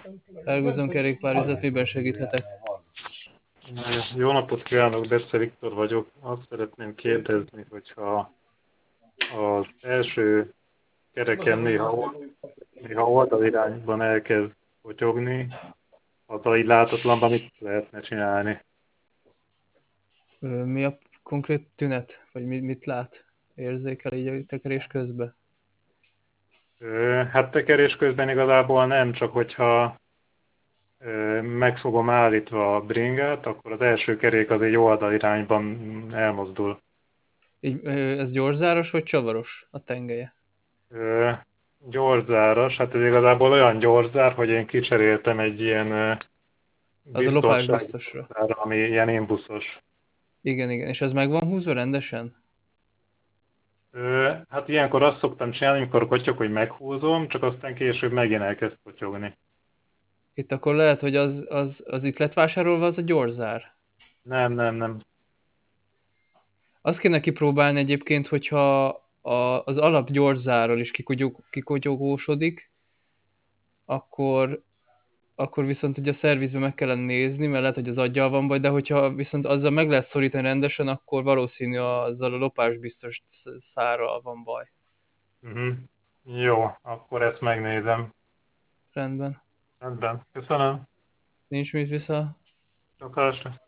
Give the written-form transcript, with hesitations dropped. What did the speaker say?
Ferguson kerékpárüzlet, miben segíthetek? Jó napot kívánok, Bece Viktor vagyok. Azt szeretném kérdezni, hogyha az első kereken néha oldalirányban elkezd potyogni, azzal így látatlanban mit lehetne csinálni? Mi a konkrét tünet? Vagy mit lát? Érzékel így a tekerés közben? Hát tekerés közben igazából nem, csak hogyha meg fogom állítva a bringát, akkor az első kerék az egy oldalirányban elmozdul. Így, ez gyorszáros vagy csavaros a tengelye? Ö, Gyorzáras, hát ez igazából olyan gyorszár, hogy én kicseréltem egy ilyen Az a lopás biztonsági biztosra. gyorszár, ami ilyen imbuszos. Igen, igen. És ez meg van húzva rendesen? Hát ilyenkor azt szoktam csinálni, amikor kotyog, hogy meghúzom, csak aztán később megint elkezd kotyogni. Itt akkor lehet, hogy az itt lett vásárolva, az a gyorszár. Nem, nem, nem. Azt kéne kipróbálni egyébként, hogyha az alap gyorszárral is kikotyogósodik, akkor, akkor viszont ugye a szervizbe meg kellene nézni, mert lehet, hogy az aggyal van baj, de hogyha viszont azzal meg lehet szorítani rendesen, akkor valószínű azzal a lopás biztos szárral van baj. Uh-huh. Jó, akkor ezt megnézem. Rendben. Rendben. Köszönöm. Nincs mit vissza. Csókolásra.